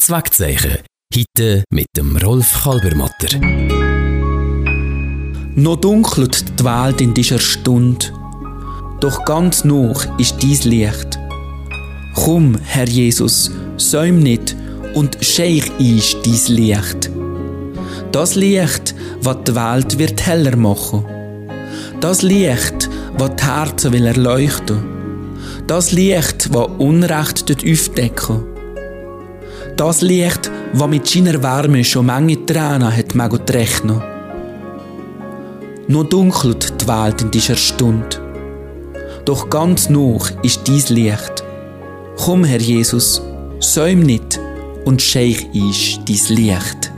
Zweckzeichen. Heute mit dem Rolf Kalbermatter. Noch dunkelt die Welt in dieser Stunde, doch ganz noch ist dies Licht. Komm, Herr Jesus, säum nicht und scheich ist dies Licht. Das Licht, was die Welt wird heller machen. Das Licht, was die Herzen will erleuchten. Das Licht, was Unrecht aufdecken. Das Licht, das mit seiner Wärme schon manche Tränen hat rechnen. Noch dunkelt die Welt in dieser Stunde, doch ganz noch ist dies Licht. Komm, Herr Jesus, säum nicht und scheich ist dies Licht.